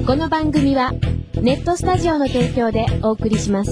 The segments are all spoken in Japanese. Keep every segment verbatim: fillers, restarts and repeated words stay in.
この番組はネットスタジオの提供でお送りします。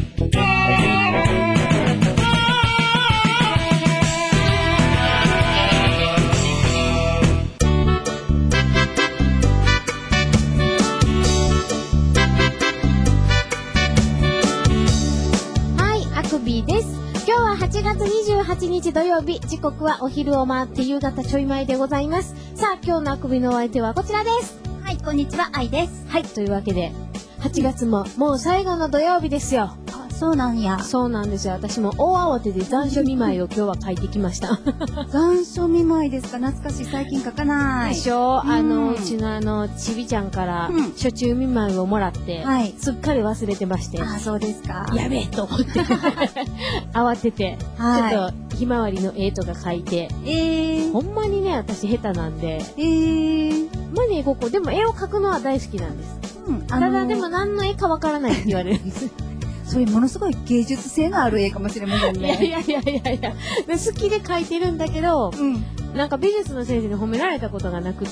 です。今日ははちがつにじゅうはちにち土曜日、時刻はお昼を回って夕方ちょい前でございます。さあ、今日のあくびのお相手はこちらです。 はい、こんにちは、あいです。 はい、というわけではちがつももう最後の土曜日ですよ。 あ、そうなんや。 そうなんですよ。私も大慌てで残暑見舞いを今日は書いてきました残暑見舞いですか。懐かしい。最近書かないでしょ。あの、うちのあのちびちゃんから暑中見舞いをもらって、はい、すっかり忘れてまして。 あ、そうですか。 やべえと思って慌てて、はい、ちょっとひまわりの絵とか描いて、えー、ほんまにね、私下手なんで、えー、まあね、ここでも絵を描くのは大好きなんです、うん、ただでも何の絵かわからないって言われるんですそれものすごい芸術性のある絵かもしれませんね。 いやいやいやいやいや、好きで描いてるんだけど、うん、なんか美術の先生に褒められたことがなくって、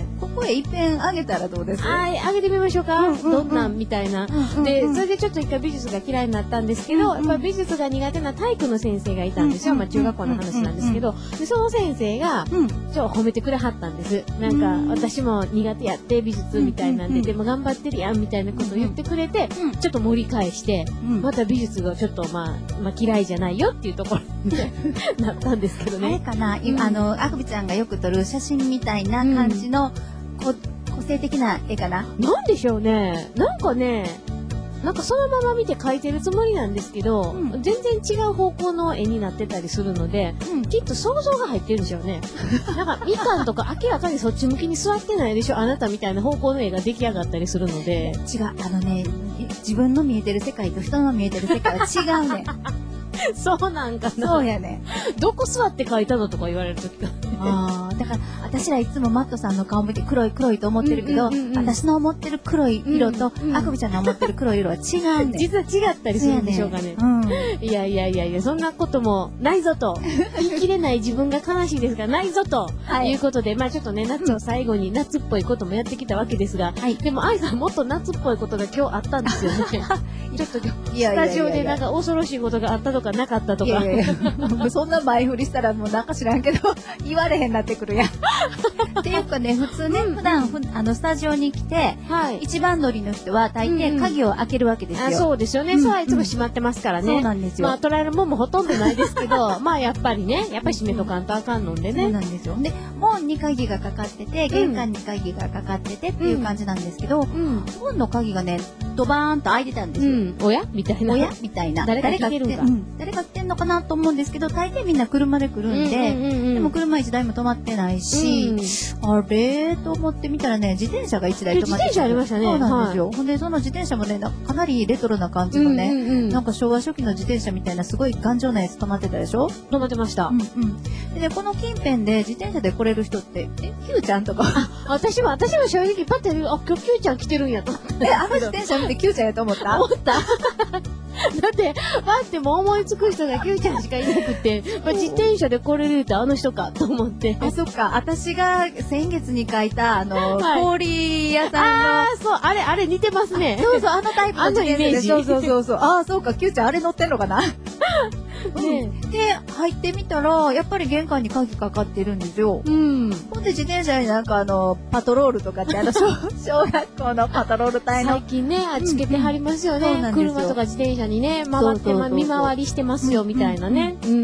ここへ一遍あげたらどうですか。 はい、あげてみましょうか、うんうんうん、どんなんみたいな、うんうん、でそれでちょっと一回美術が嫌いになったんですけど、うんうん、やっぱり美術が苦手な体育の先生がいたんですよ、うんうん、まあ中学校の話なんですけど、うんうんうん、でその先生が、うん、ちょっと褒めてくれはったんです。なんか、うん、私も苦手やって美術みたいなんで、うんうんうん、でも頑張ってるやんみたいなことを言ってくれて、うん、ちょっと盛り返して、うん、また美術がちょっと、まあ、まあ嫌いじゃないよっていうところになったんですけどね。 あれかな、うん、あのあくびちゃんがよく撮る写真みたいな感じの、うん、こ個性的な絵かな。 なんでしょうね。なんかね、なんかそのまま見て描いてるつもりなんですけど、うん、全然違う方向の絵になってたりするので、うん、きっと想像が入ってるんでしょうね。なんかみかんとか明らかにそっち向きに座ってないでしょ、あなたみたいな方向の絵が出来上がったりするので。 違う、あのね、自分の見えてる世界と人の見えてる世界は違うね。 そうなんかな。 そうやね。 どこ座って描いたのとか言われるときが。 ああ、だから私らいつもマットさんの顔見て黒い黒いと思ってるけど、うんうんうんうん、私の思ってる黒い色と、うんうん、あくびちゃんの思ってる黒い色は違うね。 実は違ったりするんでしょうかね。うん、いやいやいやいや、そんなこともないぞと。言い切れない自分が悲しいですが、ないぞと、はい、いうことで、まあちょっとね、夏を最後に夏っぽいこともやってきたわけですが、はい、でも愛さんもっと夏っぽいことが今日あったんですよね。ちょっとスタジオでなんか恐ろしいことがあったとかなかったとか。いやいやいやそんな前振りしたらもうなんか知らんけど言われへんなってくるやん。っていうかね、普通ね、うん、普段ふあのスタジオに来て、はい、一番乗りの人は大抵鍵を開けるわけですよ。 うんうん、あ、そうですよね。うんうん、そうはいつも閉まってますからね。 そうなんですよ。 まあ捉えるもんもほとんどないですけど、まあやっぱりね、やっぱり閉めとかんとあかんのでね。 そうなんですよ。で、門に鍵がかかってて、玄関に鍵がかかっててっていう感じなんですけど、うん、門の鍵がね、ドバーンと開いてたんですよ。うん、 おやみたいな。 おやみたいな。 誰が来てるんか。 うん、誰が来てんのかなと思うんですけど、大抵みんな車で来るんで、うんうんうんうん、でも車一台も止まってないし、うん、あれと思ってみたらね、自転車が一台止まって自転車ありましたね。 そうなんですよ。はい、ほんで、その自転車もね、かなりレトロな感じのね、うんうんうん、なんか昭和初期の自転車みたいなすごい頑丈なやつ止まってたでしょ。 止まってました。 うんうん。でね、この近辺で自転車で来れる人って、え、Q ちゃんとか。 あ、私も、私も正直パッて見る、あ、今日 Q ちゃん来てるんやと思った。 え、あの自転車見て Q ちゃんやと思った思っただって、パッても思いつく人が Q ちゃんしかいなくて、まあ、自転車で来れるってあの人かと思って。 あ、そっか。私が先月に書いた、あの、はい、氷屋さんの。 ああ、そう、あれ、あれ似てますね。 そうそう、あのタイプの自転車で。そうそうそうそう。ああ、そうか、Q ちゃんあれ乗ってんのかなね、で、入ってみたら、やっぱり玄関に鍵かかってるんですよ。うん。ほんで自転車になんかあの、パトロールとかって、あの、小学校のパトロール隊の。 最近ね、つけてはりますよね。うんうん、車とか自転車にね、回って、ま、見回りしてますよ、みたいなね。うん。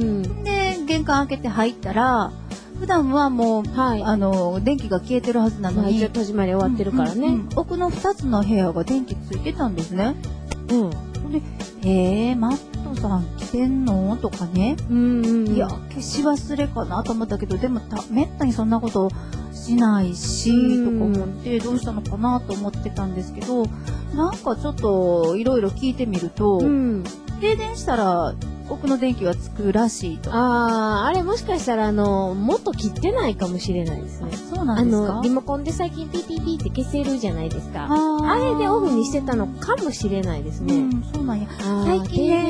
で、玄関開けて入ったら、普段はもう、はい、あの、電気が消えてるはずなのに。 まあ、戸締まり終わってるからね。うんうんうん、 奥の二つの部屋が電気ついてたんですね。うん。で、へえ、マットさん来てんのとかね。うんうん。いや、消し忘れかなと思ったけど、でもた、めったにそんなことしないし、とか思って、どうしたのかなと思ってたんですけど、なんかちょっと、いろいろ聞いてみると、うん、停電したら、奥の電気はつくらしいと。 ああ、あれもしかしたらあの、もっと切ってないかもしれないですね。 そうなんですか？ あの、リモコンで最近ピーピーピーって消せるじゃないですか。あ, あれでオフにしてたのかもしれないですね。うん、 そうなんや。最近ね、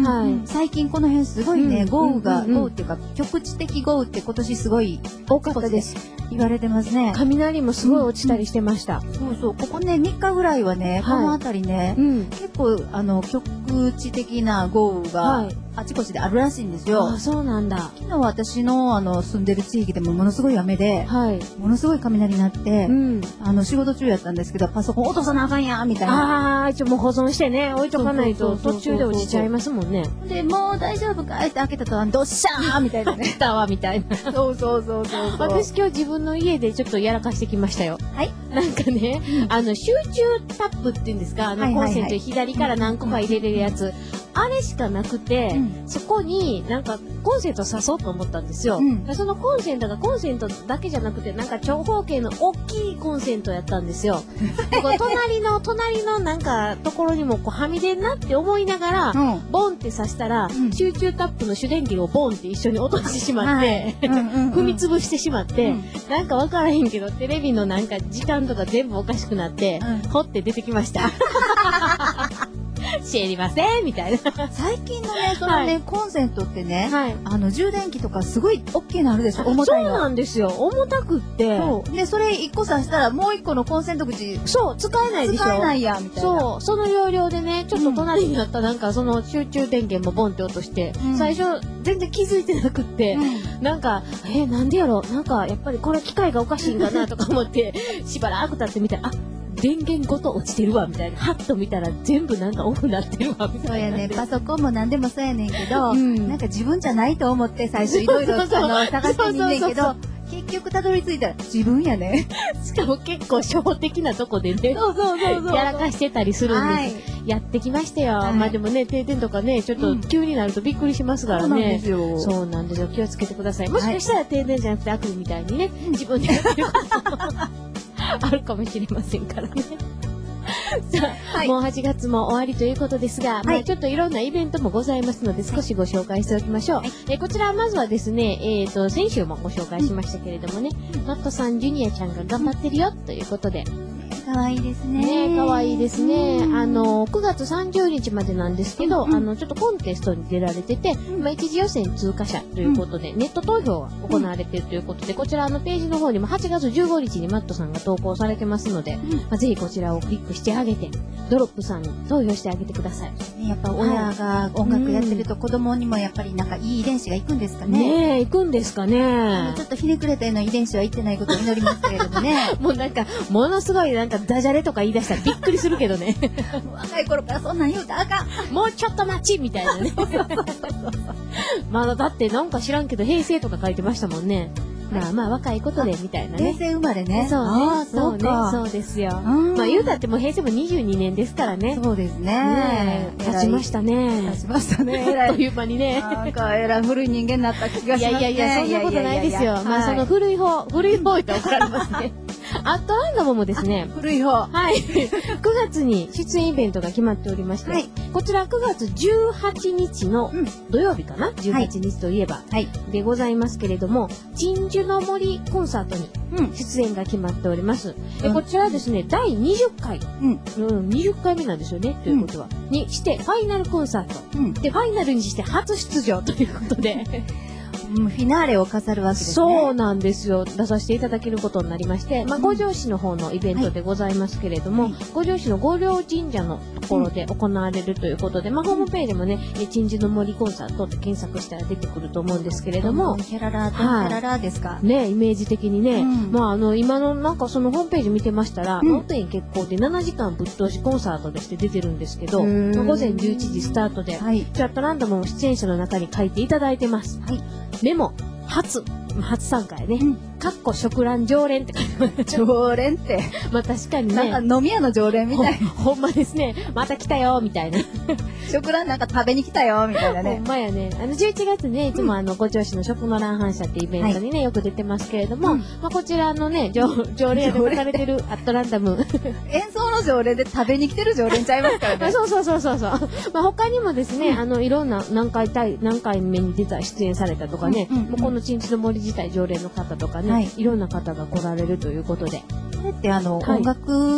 はい。 最近この辺すごいね、 うん豪雨が、 うんうん豪雨っていうか、局地的豪雨って今年すごい多かったです。 言われてますね。 雷もすごい落ちたりしてました。 そうそう、ここね、みっかぐらいはね、この辺りね、結構、あの、局地的な豪雨が、あちこちであるらしいんですよ。 あ、そうなんだ。 昨日私の、あの、住んでる地域でもものすごい雨で、ものすごい雷になって、あの、仕事中やったんですけど、パソコン落とさなあかんやみたいな。 ああ、一応もう保存してね、置いとかないと途中で落ちちゃいますもんね。 で、もう大丈夫かって開けたと、どっしゃーみたいなね。 来たわ、みたいな。 そうそうそうそう。 私今日自分の家でちょっとやらかしてきましたよ。 はい。 なんかね、あの、集中タップっていうんですか、あの、コンセント左から何個か入れれるやつ。あれしかなくて、そこになんかコンセント挿そうと思ったんですよ。そのコンセントがコンセントだけじゃなくて、なんか長方形の大きいコンセントやったんですよ。こう隣の、隣のなんかところにもこうはみ出んなって思いながら、ボンって挿したら、集中タップの主電源をボンって一緒に落としてしまって、踏み潰してしまって、なんかわからへんけど、テレビのなんか時間とか全部おかしくなって、ほって出てきました。知りませんみたいな。 最近のね、そのね、コンセントってね、あの、充電器とかすごい大きいのあるでしょ、重たいの。 そうなんですよ。重たくって。 で、それ一個挿したらもう一個のコンセント口、 そう、使えないでしょ。 使えないや、みたいな。 そう、その容量でね、ちょっと隣になったなんかその集中電源もボンって落として、最初全然気づいてなくって、なんか、え、なんでやろ、なんかやっぱりこれ機械がおかしいんかなとか思って、しばらく経ってみたら、あ、電源ごと落ちてるわみたいな。ハッと見たら全部なんかオフになってるわみたいな。 そうやね。パソコンも何でもそうやねんけど、うん、なんか自分じゃないと思って最初いろいろ探してみんねんけど、結局たどり着いたら自分やね。 しかも結構初歩的なとこでね。 そうそうそうそう。 やらかしてたりするんです。はい、やってきましたよ。はい、まあでもね、停電とかね、ちょっと急になるとびっくりしますからね。そうなんですよ。そうなんですよ。気をつけてください。もしかしたら停電じゃなくてアプリみたいにね、自分でやってることもあるかもしれませんからね。さあ、はい、もうはちがつも終わりということですが、はい、まあちょっといろんなイベントもございますので少しご紹介しておきましょう。はい、えー、こちらまずはですね、えっと、先週もご紹介しましたけれどもね、うん、マットさん、ジュニアちゃんが頑張ってるよということで。 かわいいですね。 ね、かわいいですね。あの、くがつさんじゅうにちまでなんですけど、うん、あの、ちょっとコンテストに出られてて、うん、まあ、一次予選通過者ということで、うん、ネット投票が行われているということで、こちらのページの方にもはちがつじゅうごにちにマットさんが投稿されてますので、うん、まあ、ぜひこちらをクリックしてあげて、ドロップさんに投票してあげてください。 ね、やっぱ親が音楽やってると子供にもやっぱりなんかいい遺伝子が行くんですかね。 ねえ、行くんですかね。 ちょっとひねくれたような遺伝子は行ってないことを祈りますけれどもね。 もうなんか、ものすごいなんかダジャレとか言い出したらびっくりするけどね。 若い頃からそんなん言うたらあかん。もうちょっと待ちみたいなね。まだだってなんか知らんけど平成とか書いてましたもんね。まあまあ若いことでみたいなね。 平成生まれね。 そうね。そうね。そうですよ。まあ言うたってもう平成もにじゅうにねんですからね。 そうですね。 経ちましたね。 経ちましたね。 あっという間にね。 なんかえらい古い人間になった気がしますね。 いやいやいや、そんなことないですよ。まあその古い方、古い方って怒られますね。アットランダムもですね。 古い方。 はい。くがつに出演イベントが決まっておりまして、はい、こちらくがつじゅうはちにちの土曜日かな、うん、じゅうはちにちといえば、はい、でございますけれども、鎮守の森コンサートに出演が決まっております。うん、こちらはですね、だいにじゅっかい、うんうん、にじゅっかいめなんですよね、ということは。うん、にして、ファイナルコンサート、うん。で、ファイナルにして初出場ということで。 フィナーレを飾るわけですね。 そうなんですよ。出させていただけることになりまして、まあ、五条市の方のイベントでございますけれども、はい、五条市の五稜神社のところで行われるということで、まあ、ホームページでもね、鎮守の森コンサートって検索したら出てくると思うんですけれども、 キャララー、キャララーですか、はい、 ね、イメージ的にね、うん、まあ、あの、今のなんかそのホームページ見てましたら、能天結構でななじかんぶっ通しコンサートとして出てるんですけど、まあ、ごぜんじゅういちじスタートで、はい、チャットランダムも出演者の中に書いていただいてます。はい、メモ初、初参加やね。うん、かっこ食ラン常連って書いてます。 常連って。 まあ確かにね。 なんか飲み屋の常連みたいな。 ほ, ほんまですね。また来たよ、みたいな。 食ランなんか食べに来たよ、みたいなね。 ほんまやね。あの、じゅういちがつね、いつもあの、五条市の食の乱反射っていうイベントにね、はい、よく出てますけれども、うん、まあこちらのね、常, 常連で書かれてるアットランダム。 演奏の常連で食べに来てる常連ちゃいますからね。 そうそうそうそうそう。まあ他にもですね、うん、あの、いろんな何回対、何回目に出た、出演されたとかね、うんうんうん、もうこの鎮守の森自体常連の方とかね、はい、いろんな方が来られるということで。 これってあの、はい、音楽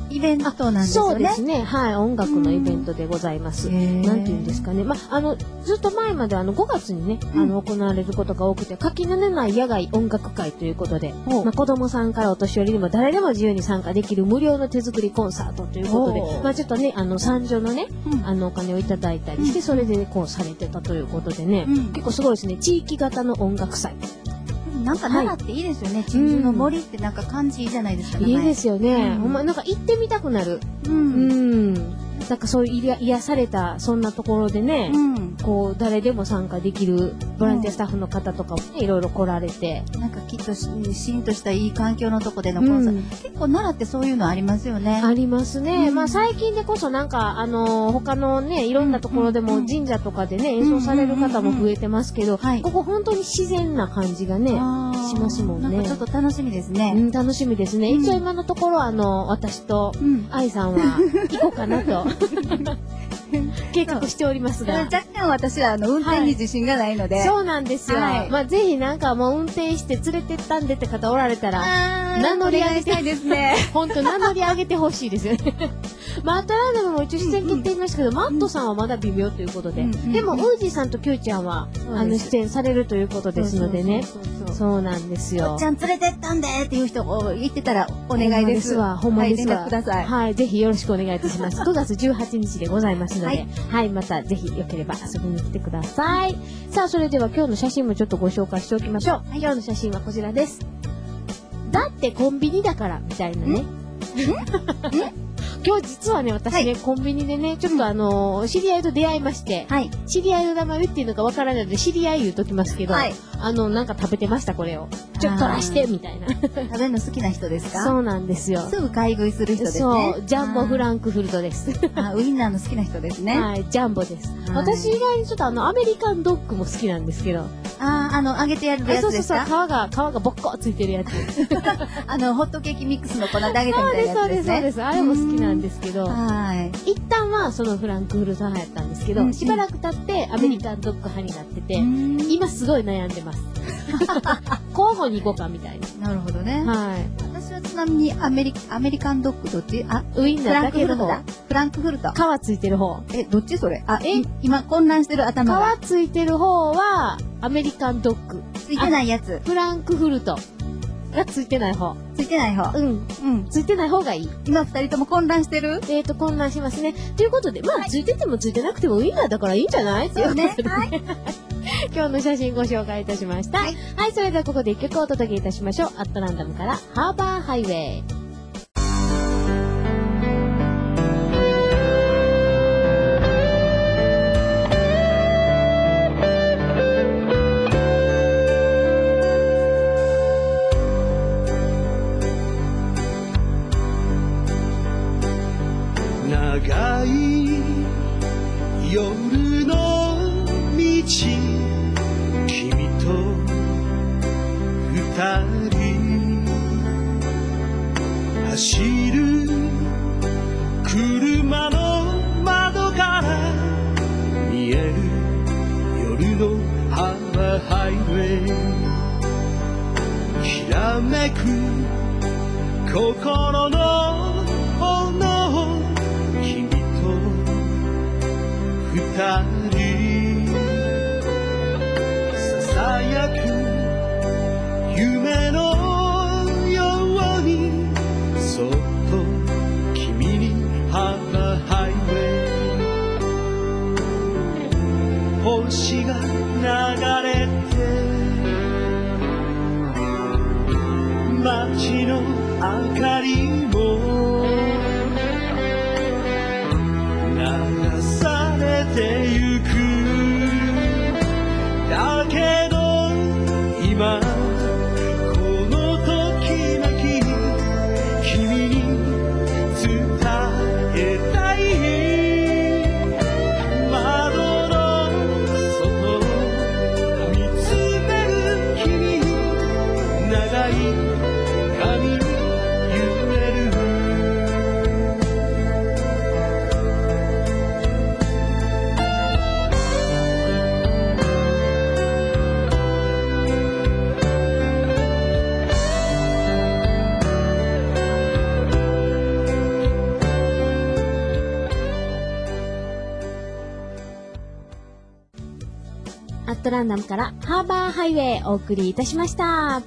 イベントなんですよね。 そうですね。はい。音楽のイベントでございます。なんていうんですかね。ま、あの、ずっと前まであのごがつにね、あの、行われることが多くて、垣根のない野外音楽会ということで、まあ、子供さんからお年寄りにも誰でも自由に参加できる無料の手作りコンサートということで、まあ、ちょっとね、あの、参助のね、あの、お金をいただいたりして、それでね、こうされてたということでね、結構すごいですね。地域型の音楽祭。 なんか奈良っていいですよね。鎮守の森ってなんか感じいいじゃないですか。 いいですよね。ほんま、なんか行ってみたくなる。うん。なんかそういう癒された、そんなところでね、こう、誰でも参加できるボランティアスタッフの方とかもね、いろいろ来られて。 なんかきっとしんとしたいい環境のとこでのコンサート。結構奈良ってそういうのありますよね。 ありますね。まあ最近でこそなんか、あの、他のね、いろんなところでも神社とかでね、演奏される方も増えてますけど、ここ本当に自然な感じがね、しますもんね。 なんかちょっと楽しみですね。 うん、楽しみですね。一応今のところ、あの、私と愛さんは行こうかなと。計画しておりますが。 若干私はあの運転に自信がないので。 そうなんですよ。まあぜひなんかもう運転して連れてったんでって方おられたら、名乗り上げたいですね。本当名乗り上げてほしいですよね。まあアトランダムも一応出演決定言いましたけど、マットさんはまだ微妙ということで。でもウージーさんとキューちゃんは、あの出演されるということですのでね。そうなんですよ。 おっちゃん連れてったんでっていう人言ってたらお願いです。 ほんまですわ。 連絡ください。 はい、ぜひよろしくお願いいたします。くがつじゅうはちにちでございますので、はい、またぜひよければ遊びに来てください。さあ、それでは今日の写真もちょっとご紹介しておきましょう。今日の写真はこちらです。だってコンビニだからみたいなね。今日実はね、私ね、コンビニでね、ちょっとあの、知り合いと出会いまして、知り合いの名前言っていいのかわからないので、知り合い言うときますけど、あの、なんか食べてました、これを。ちょっと取らして、みたいな。 食べるの好きな人ですか？ そうなんですよ。 すぐ買い食いする人ですね。 そう、ジャンボフランクフルトです。 あ、ウインナーの好きな人ですね。 はい、ジャンボです。私以外にちょっとあの、アメリカンドッグも好きなんですけど。 ああ、あの、揚げてやるやつですか？ そうそうそう、皮が、皮がボッコついてるやつ。 あの、ホットケーキミックスの粉で揚げたみたいなやつですね。 そうです、そうです。あれも好きなんですけど、 はい。 一旦はそのフランクフルト派やったんですけど、しばらく経ってアメリカンドッグ派になってて、今すごい悩んでます。交互に行こうかみたいな。 なるほどね。 はい。 私はちなみにアメリアメリカンドッグどっち？あ、 ウインナーだけの方。 フランクフルト。 皮ついてる方。 え、どっちそれ？あ、え、今混乱してる頭が。 皮ついてる方はアメリカンドッグ。 ついてないやつ。 フランクフルトがついてない方。 ついてない方。 うん。うん。ついてない方がいい。 今二人とも混乱してる？ えーと、混乱しますね。ということで、まあ、ついててもついてなくてもウインナーだからいいんじゃないっていうことで。はい。今日の写真ご紹介いたしました。はい。はい、それではここで一曲お届けいたしましょう。アットランダムからハーバーハイウェイ。 長い夜の道、君と二人走る車の窓から見える夜のハーバーハイウェイ、きらめく心の炎、君と二人ささやく夢のように、そっと君にハーバーハイウェイ、星が流れて街の明かりも流されてゆく、だけど今このときめき君に伝えたい、窓の外見つめる君に長い髪揺れるアットランダムからハーバーハイウェイお送りいたしました。 はい。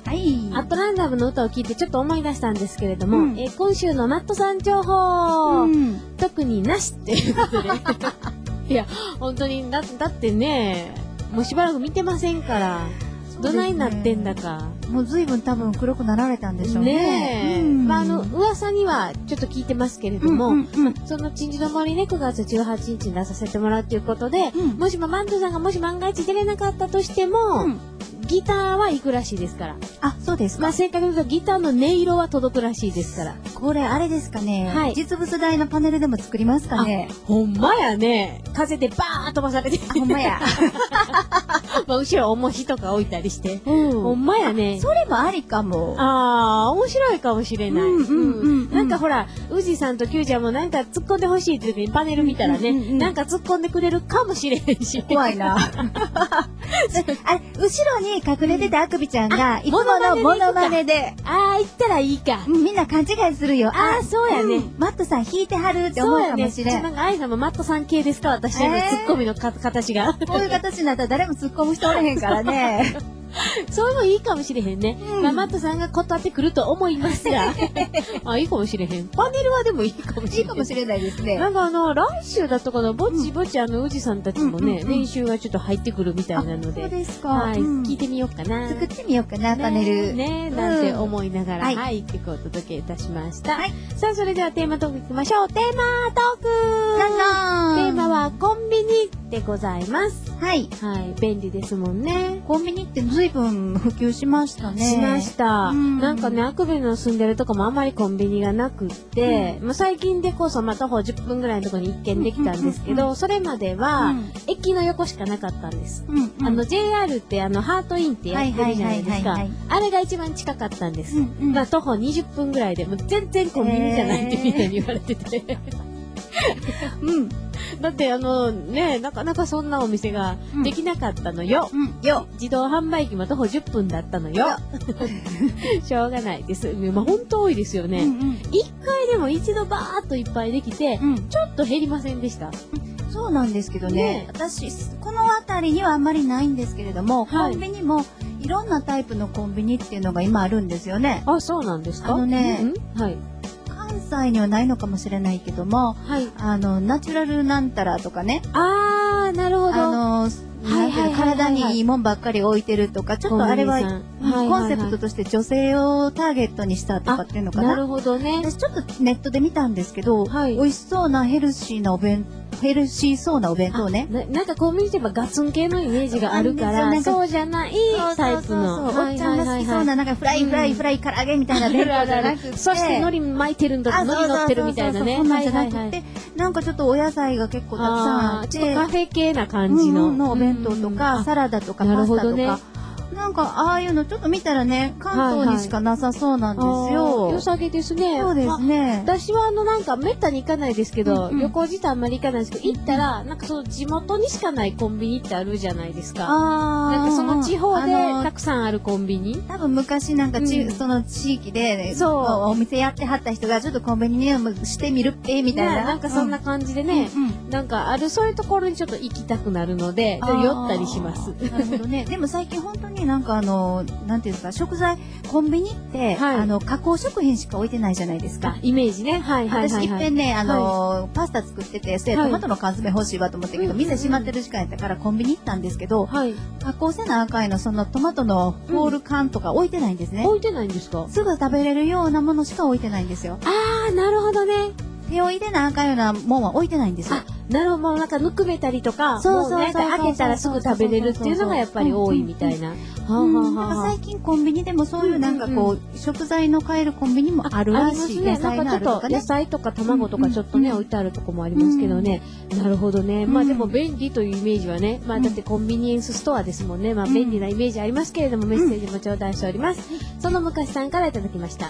アットランダムの歌を聞いてちょっと思い出したんですけれども、 うんえー今週のマットさん情報、 うん。 特になしっていうことで。いや、本当にだ、だってね、もうしばらく見てませんから、どないなってんだか。 もう随分多分黒くなられたんでしょうね。 ねえ。 うんまあ、あの、噂にはちょっと聞いてますけれども、 うんうんうんその、鎮守の森ね、くがつじゅうはちにちに出させてもらうということで、 うんもしもマントさんがもし万が一出れなかったとしても、 うんギターは行くらしいですから。 あ、そうですか。 まあ、正確に言うとギターの音色は届くらしいですから。 これあれですかね。 はい実物大のパネルでも作りますかね。 ほんまやね。風でバーッ飛ばされて。 あ、ほんまや。 まあ、後ろ重しとか置いたりして。 うんほんまやね。 それもありかも。 ああ、面白いかもしれない。 うんうんうんうんなんかほら、宇治さんとキューちゃんもなんか突っ込んでほしいって時にパネル見たらね、 うんうんうんなんか突っ込んでくれるかもしれへんし。 怖いな。あれ、後ろに隠れてたあくびちゃんが、いつものモモノノママネでネで、 ああ、行ったらいいか。 うんみんな勘違いするよ。 あーそうやねんマットさん弾いてはるって思うかもしれん。 なんか、愛さんもマットさん系ですか私のえーツッコミのか形が。 こういう形になったら誰も突っ込む人おれへんからね。 それもいいかもしれへんね。 うんまあ、マットさんが断ってくると思いますが。あ、いいかもしれへん。パネルはでもいいかもしれへん。 いいかもしれないですね。 なんかあの、来週だったかな、ぼちぼちあの、宇治さんたちもね、 うんうんうん練習がちょっと入ってくるみたいなのそうで、 ですか。 はい、 うん聞いてみようかな。 作ってみようかな、パネル。 ねねなんて思いながら、 はいはい、曲をお届けいたしました。 はいさあ、それではテーマトークいきましょう。テーマトークなんなんテーマはコンビニでございます。 はい。 はい、便利ですもんね。 コンビニって随分普及しましたね。 しました。 うんなんかね、あくびの住んでるとこもあんまりコンビニがなくって、まあ、最近でこそまあ徒歩じゅっぷんぐらいのところに一軒できたんですけど、 うんうんそれまでは、駅の横しかなかったんです。 うんうんあの ジェイアール ってあのハートインってやってるじゃないですかはいはいはいはいはい。 あれが一番近かったんです。 うんうんまあ徒歩にじゅっぷんぐらいで、もう全然コンビニじゃないってみんなに言われてて。 うん。 だってあのね、なかなかそんなお店ができなかったのよ。 うん。よ。 自動販売機も徒歩じゅっぷんだったのよ。しょうがないです。まあ本当多いですよね。 うんうん一回でも一度バーっといっぱいできて、 うん。 ちょっと減りませんでした。 そうなんですけどねね私、この辺りにはあんまりないんですけれども、 はいコンビニもいろんなタイプのコンビニっていうのが今あるんですよね。 あ、そうなんですかあのねうんはい。 関西にはないのかもしれないけども、 はい。 あの、ナチュラルなんたらとかね、 あー、なるほど。 あの、 はいはいはいはいなんていうの体にいいもんばっかり置いてるとか、ちょっとあれは、 コンビニさんうんはいはいはいコンセプトとして女性をターゲットにしたとかっていうのかな。 なるほどね。 私ちょっとネットで見たんですけど、 はい美味しそうなヘルシーなお弁、ヘルシーそうなお弁当ね。 ななんかコンビニといえばガツン系のイメージがあるから、 なんですよそうじゃないタイプの。 そうそうそうおっちゃんが好きそうな、なんかフライフライフライ唐揚げみたいな弁当じゃなくて。 そして海苔巻いてるんだ、 あ海苔乗ってるみたいなね。 そうそうそうそんなんじゃなくて、 はいはいはいなんかちょっとお野菜が結構たくさんああーって、 ちょっとカフェ系な感じの。 うんうんのお弁当とうんか、 あサラダとかなるパスタとか、 ほどねなんかああいうのちょっと見たらね、関東にしかなさそうなんですあーよ。 良さげですね。 そうですね。 私はあのなんかめったに行かないですけど、 うんうん旅行自体あんまり行かないですけど、行ったら、なんかその地元にしかないコンビニってあるじゃないですか。 あーなんかその地方であのたくさんあるコンビニ。 多分昔なんかち、 うんその地域で、 そうお店やってはった人がちょっとコンビニにもしてみるって、みたいな。 ねなんかそんな感じでね、 うんうんなんかあるそういうところにちょっと行きたくなるので、ちょっと寄ったりします。 なるほどね。でも最近本当になんかあの、なんていうんですか、食材、コンビニって、 はいあの、加工食品しか置いてないじゃないですかあ。イメージね。はいはい私はいはい。 いっぺんね、あの、パスタ作ってて、それはいトマトの缶詰欲しいわと思ったけど、 うん店閉まってる時間やったからコンビニ行ったんですけど、 はい。 加工せな赤いのそのトマトのホール缶とか置いてないんですね。 置いてないんですか？ すぐ食べれるようなものしか置いてないんですよ。 あー、なるほどね。 手を入れなあかんようなもんは置いてないんですよあ。、なるほど。もうなんかぬくめたりとか、 そうそうそうもなんか開けたらすぐ食べれるっていうのがやっぱり多いみたいな。はあうんはあなんかはあ最近コンビニでもそういうなんかこう、食材の買えるコンビニもあるあらしい。 りますね。なんかちょっと野菜とか卵とかちょっとね、 うん置いてあるとこもありますけどね。なるほどね。まあでも便利というイメージはね、まあだってコンビニエンスストアですもんね。まあ便利なイメージありますけれども、メッセージも頂戴しております。その昔さんからいただきました。 はい。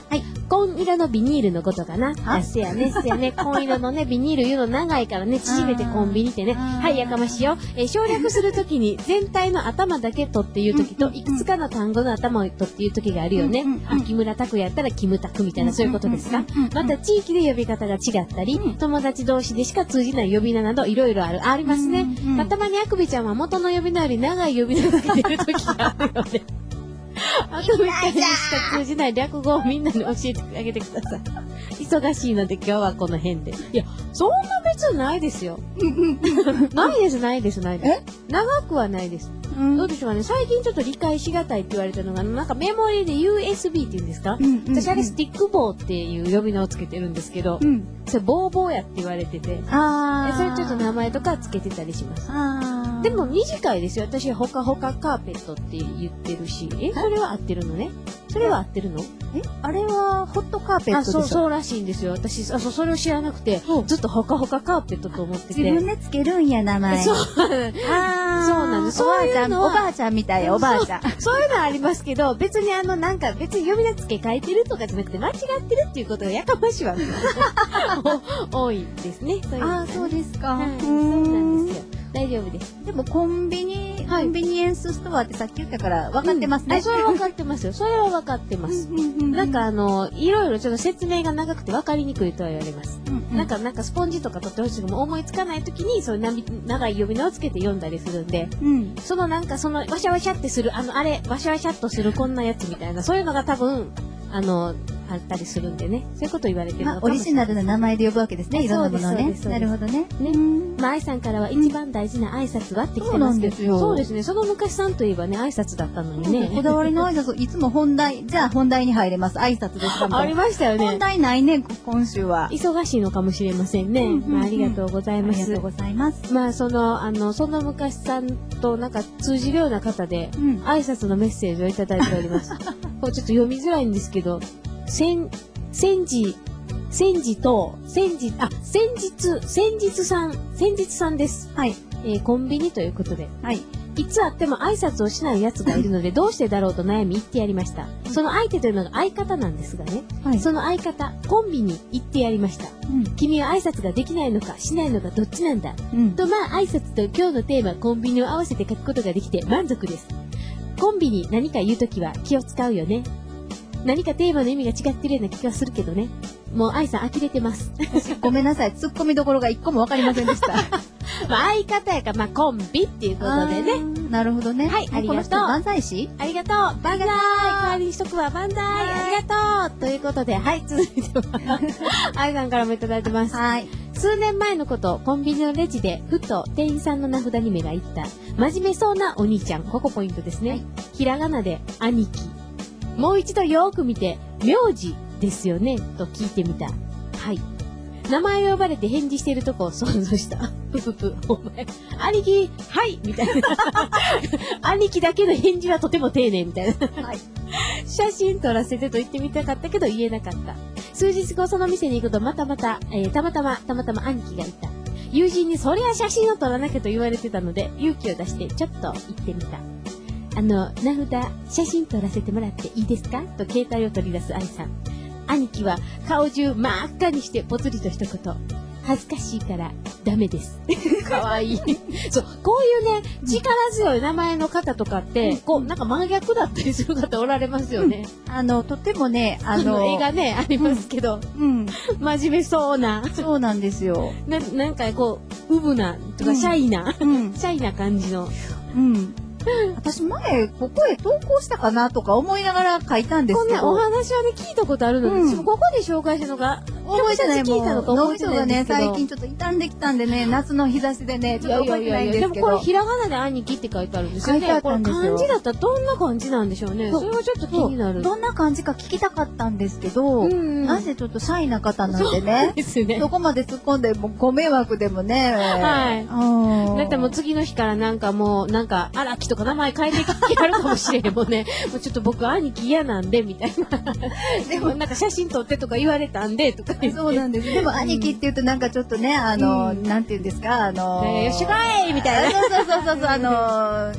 紺色のビニールのことかな。 ああ、せやね、せやね、紺色のね、ビニール言うの長いからね、縮めてコンビニってね。 あーはい、やかましいよ。えー省略するときに、全体の頭だけとっていうときと、 うんうんうんいくつかの単語の頭をとっていうときがあるよね。 うんうんうんあ、木村拓哉やったらキムタクみたいな、そういうことですか。 うんうんうんうんまた、地域で呼び方が違ったり、 うん友達同士でしか通じない呼び名など、いろいろある、ありますね。 うんうんまあたまにあくびちゃんは元の呼び名より長い呼び名が出るときがあるよね。あくびちゃんにしか通じない略語をみんなに教えてあげてください。忙しいので今日はこの辺で。いや、そんな別にないですよ。ないです、ないです、ないです。長くはないです。 うんどうでしょうかね。最近ちょっと理解しがたいって言われたのが、なんかメモリで ユーエスビー って言うんですか、 うんうんうん私あれスティック棒っていう呼び名をつけてるんですけど、 うん。 それボーボーやって言われてて、 ああ。 それちょっと名前とかつけてたりします。 ああ。 でも短いですよ。私はほかほかカーペットって言ってるし。え、それは合ってるのね。それは合ってるのえ、あれはホットカーペッあ、そう、 トでしょ？ そうらしいんですよ。私、あ、そう、それを知らなくて、ずっとほかほかカーペットと思ってて。 自分でつけるんや、名前。 そう。 ああ。 そうなんですおばあちゃ、 そういうんのはおばあちゃんみたいよ、おばあちゃん。 そういうのはありますけど、別にあの、なんか、別に呼び名付け替えてるとかじゃなくて、間違ってるっていうことがやかましいわけお多いですね。そういうのがああ、そうですか。 はい、そうなんですよ。大丈夫です。 でもコンビニ、 はいコンビニエンスストアってさっき言ったから分かってますね。 うんあ、それは分かってますよ。それは分かってます。なんかあの、いろいろちょっと説明が長くて分かりにくいとは言われます。 うんうん、 なんか、なんかスポンジとか取ってほしいけども思いつかないときに、そういうなみ長い呼び名をつけて読んだりするんで、 うん。 そのなんかそのワシャワシャってする、あの、あれ、ワシャワシャっとするこんなやつみたいな、そういうのが多分、あの、あったりするんでね。そういうこと言われてるのまあ、 かもしれない。 オリジナルな名前で呼ぶわけですね、 あいろんなものをねそうです。そうですなるほどね。 ねうんまあ、愛さんからは一番大事な挨拶はって来てますけど、 そうなんですよそうですね。その昔さんといえばね、挨拶だったのにね。 こだわりの挨拶、いつも本題、じゃあ本題に入れます。挨拶ですかみたありいな。 ましたよね。 本題ないね、今週は。 忙しいのかもしれませんね。 うんうんうんまあ、ありがとうございますありがとう。ございます。 まあ、その、あの、その昔さんとなんか通じるような方で、 うん。 挨拶のメッセージをいただいております。これちょっと読みづらいんですけど、先、先時、先時と、先時、あ、先日、先日さん、先日さんです。 はい。 えーコンビニということで。 はい。 いつあっても挨拶をしない奴がいるので、どうしてだろうと悩み言ってやりました。その相手というのが相方なんですがね、 はい。 その相方、コンビに行ってやりました。 うん。 君は挨拶ができないのか、しないのか、どっちなんだうん。 と、まあ、挨拶と今日のテーマ、コンビニを合わせて書くことができて満足です。コンビに何か言うときは気を使うよね。何かテーマの意味が違ってるような気がするけどね。もう愛さん呆れてます。 ごめんなさい。突っ込みどころが一個もわかりませんでした。 まあ、相方やから、まあ、コンビっていうことでね。 ね。なるほどね。 はいありがとうこの人万歳師ありがとう万歳代わりにしとくわ万歳ありがとうということで、はい、続いては、愛さんからもいただいてます。 はい。 数年前のこと、コンビニのレジで、ふと店員さんの名札に目がいった。真面目そうなお兄ちゃん。ここポイントですね。 はいひらがなで、兄貴。もう一度よーく見て、名字ですよねと聞いてみた。はい。名前を呼ばれて返事しているとこを想像した。ぷぷぷ、お前、兄貴、はいみたいな。兄貴だけの返事はとても丁寧みたいな。 はい。 写真撮らせてと言ってみたかったけど言えなかった。数日後その店に行くとまたまた、えーたまたま、たまたま兄貴がいた。友人にそりゃ写真を撮らなきゃと言われてたので、勇気を出してちょっと行ってみた。あの、名札、写真撮らせてもらっていいですかと携帯を取り出す愛さん。兄貴は顔中真っ赤にしてぽつりと一言。恥ずかしいからダメです。かわいい。そう、こういうね、力強い名前の方とかって、こう、なんか真逆だったりする方おられますよね。 あの、とてもね、ああの、 の、 絵がね、ありますけど、 うん。 真面目そうな、 そうなんですよ。 ななんかこう、ウブな、とか、 うんシャイな、 うん。 シャイな感じの。 うん。私前、ここへ投稿したかなとか思いながら書いたんですこんなおけど。 話はね、聞いたことあるので、 うん私もここで紹介したのが、 覚えてない直接聞いたのか覚えてないがね、 んですけど。 最近ちょっと傷んできたんでね、夏の日差しでね、ちょっと覚えてないんですけど。 でもこれひらがなで兄貴って書いてあるんですよね。 書いてあったんですよこれ漢字だったらどんな感じなんでしょうね。 そうそれはちょっと気になる。 どんな感じか聞きたかったんですけど、 うんうんなぜちょっとシャイな方なんでそうね、 ですね。 そこまで突っ込んでもご迷惑でもね。 はいうんだってもう次の日からなんかもう、なんか、荒木とか名前変えてきてやるかもしれんもんね。もうちょっと僕兄貴嫌なんで、みたいな。でもなんか写真撮ってとか言われたんで、とか言って。 そうなんです。でも兄貴って言うとなんかちょっとね、あの、 うんなんて言うんですか、あの、 ねえよっしゃかいみたいな。 そうそうそうそうそう、あの、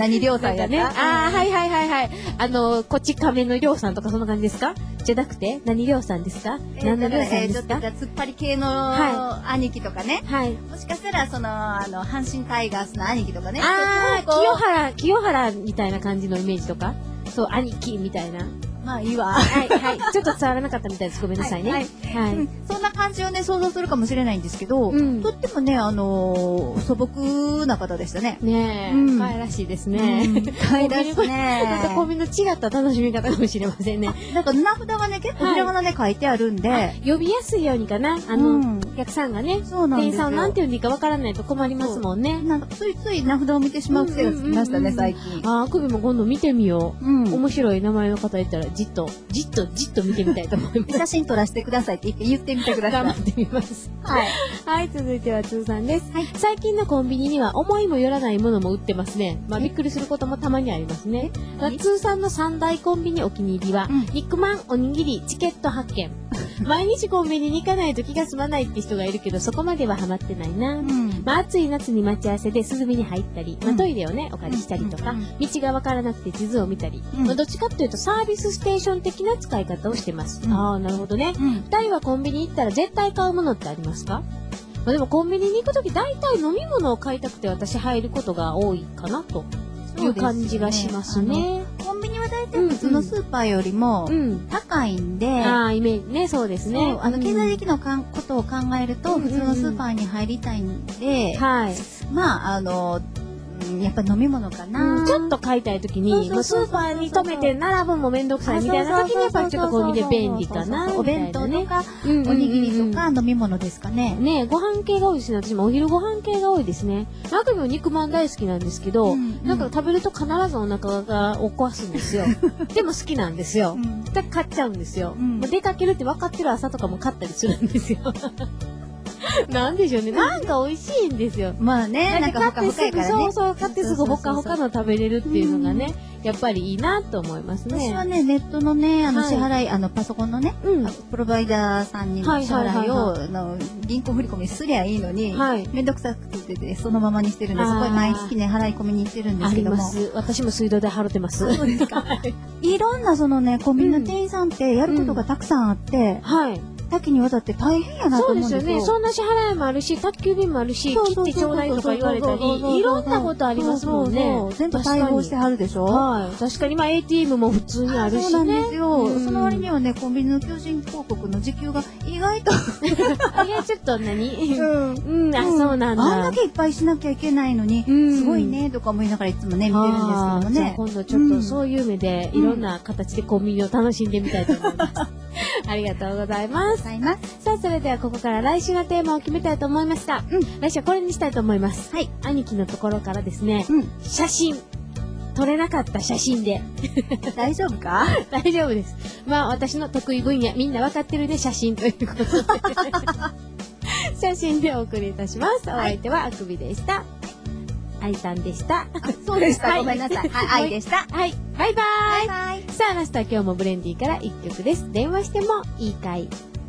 何りょうさんやった、 ね、ああ、はいはいはいはい。あの、こっち亀のりょうさんとかそんな感じですか？じゃなくて、何りょうさんですか？ えー、 何のりょうさんですか？ ちょっとじゃあ突っ張り系の兄貴とかね。 はい。 もしかしたら、その、あの、阪神タイガースの兄貴とかね。 ああ、清原、清原みたいな感じのイメージとか？そう、兄貴みたいな。 まあいいわ。 はい、はい。ちょっと伝わらなかったみたいです。ごめんなさいね。はい。はい、 うん。そんな感じをね、想像するかもしれないんですけど、うん、とってもね、あのー、素朴な方でしたね。 ねえ、うん、可愛らしいですね。 うん、可愛らしいね。 またコンビの違った楽しみ方かもしれませんね。 なんか、名札がね、結構ひらがなで書いてあるんで、 呼びやすいようにかな。あの、うん、お客さんがね、 そうなんですよ。 店員さんをなんて呼んでいいかわからないと困りますもんね。 なんか、ついつい名札を見てしまう癖がつきましたね、最近。 ああ、首も今度見てみよう。うん。面白い名前の方いたら、じっと、じっと、じっと見てみたいと思います。 写真撮らせてくださいって言ってみてください。 頑張ってみます。 はい。 はい、続いては通さんです。はい。最近のコンビニには思いもよらないものも売ってますね。まあ、びっくりすることもたまにありますね。通さんの三大コンビニお気に入りは、うん、肉まん、おにぎり、チケット発見。毎日コンビニに行かないと気が済まないって人がいるけど、そこまではハマってないな。うん、まあ、暑い夏に待ち合わせで涼みに入ったり、まあ、トイレをね、お借りしたりとか、道がわからなくて地図を見たり、うん、まあ、どっちかっていうとサービスステーション的な使い方をしてます。うん、ああ、なるほどね。うん、ふたりはコンビニ行ったら絶対買うものってありますか？まあ、でもコンビニに行くとき大体飲み物を買いたくて私入ることが多いかなという感じがしますね。 コンビニは大体普通のスーパーよりも高いんで、うんうん、 ああ、イメージね、そうですね。 あの、経済的なことを考えると、普通のスーパーに入りたいんで、はい。まあ、あの、やっぱ飲み物かな、 うん、ちょっと買いたいときに、スーパーに止めて並ぶのもめんどくさいみたいなときにやっぱりちょっとコンビニで便利かな。 お弁当とか、おにぎりとか飲み物ですかね。 ね、ご飯系が多いですね。私もお昼ご飯系が多いですね。マクビも肉まん大好きなんですけど、うんうん、なんか食べると必ずお腹がを壊すんですよ。でも好きなんですよ。うん、だから買っちゃうんですよ。うん、もう出かけるって分かってる朝とかも買ったりするんですよ。なんでしょうね。なんか美味しいんですよ。 まあね、なんかほかほかやからね。 そうそう、買ってすぐほかほかの食べれるっていうのがね、やっぱりいいなと思いますね。 私はね、ネットのね、あの支払い、あのパソコンのね、プロバイダーさんに支払いを、あの銀行振り込みすりゃいいのに、めんどくさくてそのままにしてるんで、すごい毎月ね、払い込みに行ってるんですけども。 私も水道で払ってます。 そうですか。いろんなそのね、コンビニの店員さんってやることがたくさんあって、はい。多岐にわたって大変やなと思うんですよ。 そうですよね。そんな支払いもあるし、宅急便もあるし、切ってちょうだいとか言われたり、いろんなことありますもんね。 全部対応してはるでしょ。 はい。確かに、まあ エーティーエム も普通にあるしね。 そうなんですよ。その割にはね、コンビニの求人広告の時給が意外と。 いや、ちょっと何うん。うん、あ、そうなんだ。 あんだけいっぱいしなきゃいけないのに、すごいね、とか思いながらいつもね、見てるんですけどもね。 じゃあ今度ちょっとそういう目で、いろんな形でコンビニを楽しんでみたいと思います。ありがとうございます。さあ、それではここから来週のテーマを決めたいと思いますが、うん、来週はこれにしたいと思います。はい。兄貴のところからですね、うん、写真。撮れなかった写真で。 大丈夫か？ 大丈夫です。まあ、私の得意分野、みんなわかってるね、写真ということで。写真でお送りいたします。お相手はあくびでした。愛さんでした。 そうでした。ごめんなさい。はい、愛でした。 はい。バイバイ。バイバイ。さあ、ラストは今日もブレンディから一曲です。電話してもいいかい。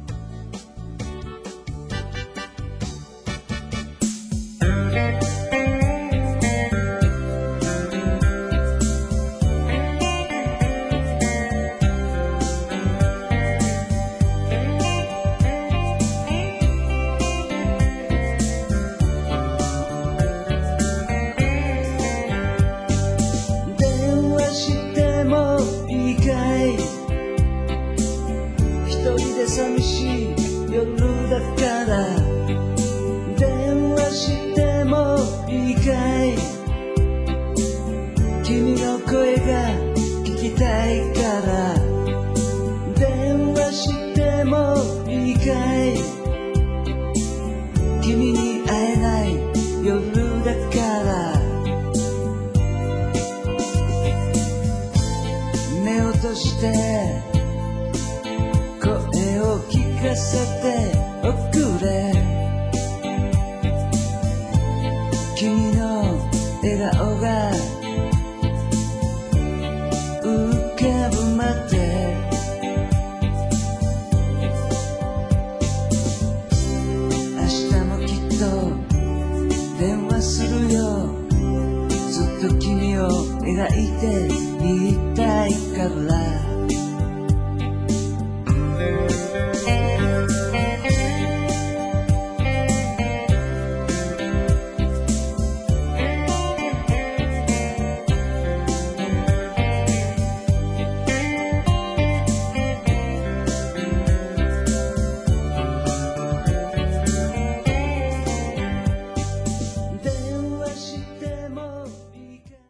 寂しい夜だから電話してもいいかい君の声が聞きたいから電話してもいいかい君に会えない夜だから目を閉じて聞かせておくれ君の笑顔が浮かぶまで明日もきっと電話するよずっとと君を描いてみたいから